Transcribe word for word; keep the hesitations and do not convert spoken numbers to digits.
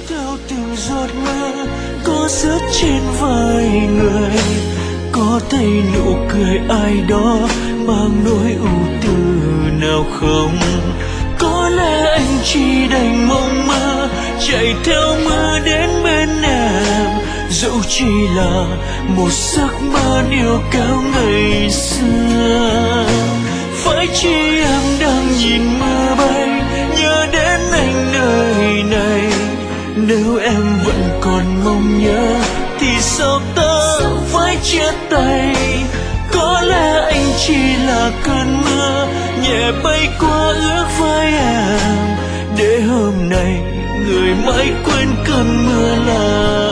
theo từng giọt mưa có rớt trên vai người, có thấy nụ cười ai đó mang nỗi ưu tư nào không? Có lẽ anh chỉ đành mộng mơ chạy theo mưa đến bên em, dẫu chỉ là một giấc mơ điêu cao ngày xưa. Phải chi em đang nhìn mưa bay nhớ đến anh nơi này, nếu em vẫn còn mong nhớ thì sao ta phải chia tay? Có lẽ anh chỉ là cơn mưa nhẹ bay qua ước vai em, để hôm nay người mãi quên cơn mưa là